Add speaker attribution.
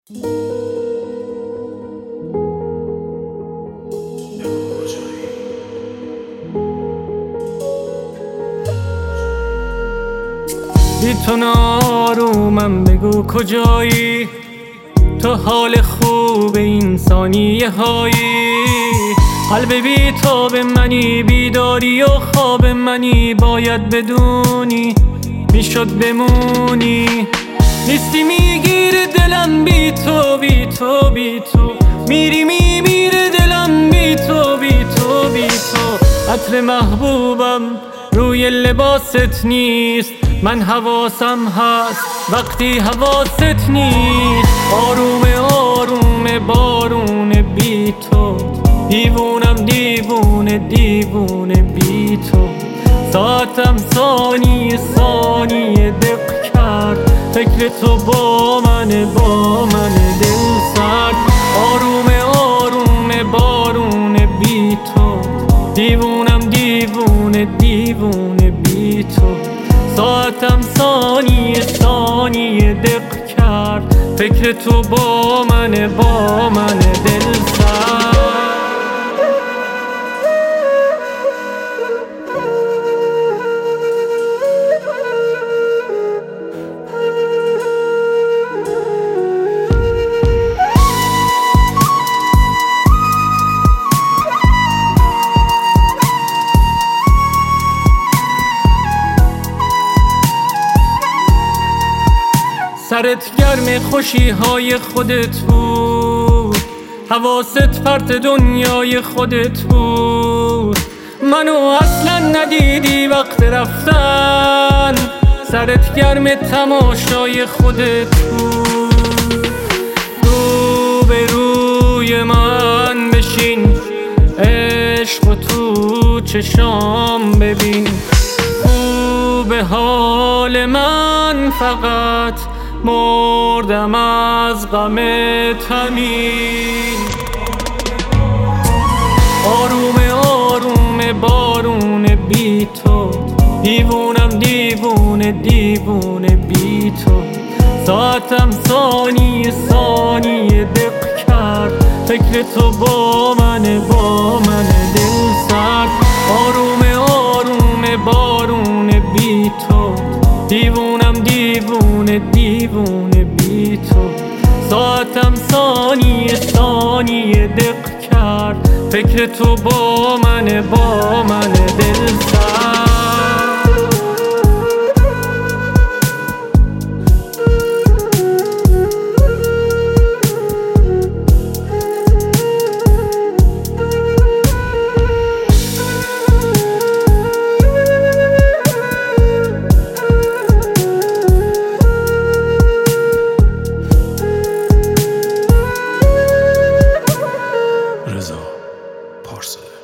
Speaker 1: بی تو نارومم، بگو کجایی؟ تو حال خوب این ثانیه هایی. قلب بی تو به منی، بیداری و خواب منی. باید بدونی میشد بمونی. نیستی میگیره دلم بی تو، بی تو، بی تو. میری میمیره دلم بی تو، بی تو، بی تو. عطر محبوبم روی لباست نیست، من حواسم هست وقتی حواست نیست. آرومه آرومه بارون بی تو، دیوونم دیوونه دیوونه بی تو. ساعتم ثانیه ثانیه دق کرد، فکر تو با منه دل سرد. آرومه آرومه بارون بی تو، دیوونم دیوونه دیوونه بی تو. ساعتم ثانیه ثانیه دق کرد، فکر تو با منه دل سرد. سرت گرم خوشی های خودت بود، حواست پرت دنیای خودت بود. منو اصلا ندیدی وقت رفتن، سرت گرم تماشای خودت بود. رو به روی من بشین، عشق و تو چشام ببین. خوب حال من فقط مردم از غم همین. آرومه آرومه بارون بی تو، دیوونم دیوونه دیوونه بی تو. ساعتم ثانیه ثانیه دق کرد، فکر تو با منه دل سرد. آرومه آرومه بارون بی تو، دیوونم دیوونه دیوونه بی تو. ساعتم ثانیه ثانیه دق کرد، فکر تو با منه دل سرد.
Speaker 2: رضا پارسا